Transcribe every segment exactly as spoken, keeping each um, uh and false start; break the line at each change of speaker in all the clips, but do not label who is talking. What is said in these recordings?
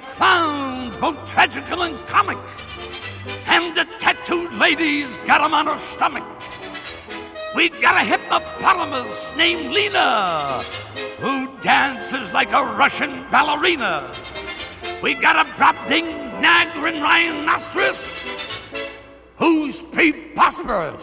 clowns, both tragical and comic. And the tattooed lady's got 'em on her stomach. We got a hippopotamus named Lena, who dances like a Russian ballerina. We got a Brobding Nagrin rhinoceros, who's preposterous.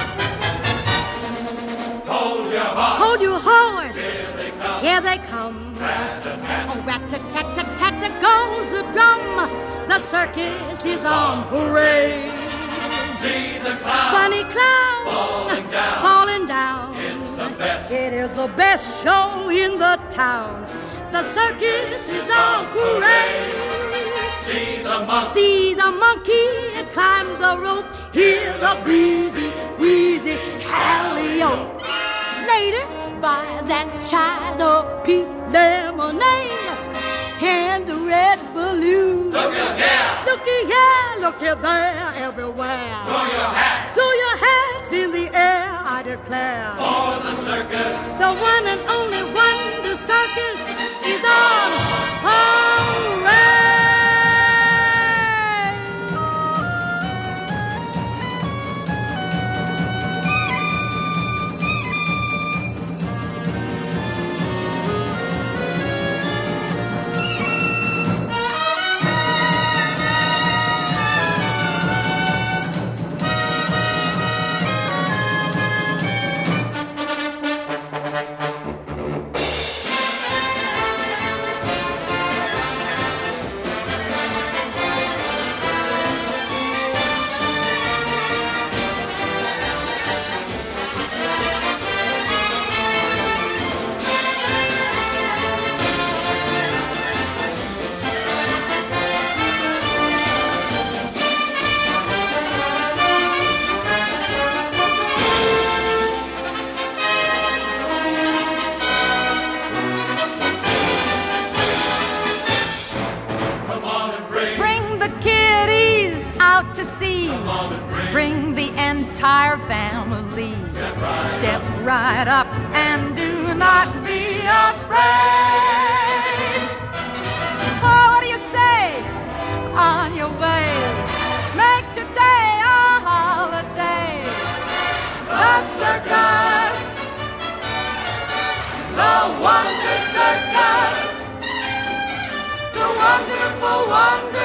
Hold your horse.
Hold your horse.
Here they come.
Here they come.
Rat-a-tat.
Oh, rat-a-tat-tat-tat goes the drum. The circus is on parade.
See the clown.
Funny clown.
Falling down.
Falling down.
It's the best.
It is the best show in the town. The circus is on parade.
See the monkey.
See the monkey climb the rope. Hear the breezy, wheezy calliope. Later, buy that child a pink lemonade and the red balloon.
Look at here.
Looky here, looky there, everywhere.
Throw your hats.
Throw your hats in the air, I declare.
For the circus.
The one and only one, the circus is on parade.
Bring the entire family.
Step right,
Step right up and do not be afraid. Oh, what do you say? On your way, make today a holiday. The circus, the wonder circus, the wonderful wonder.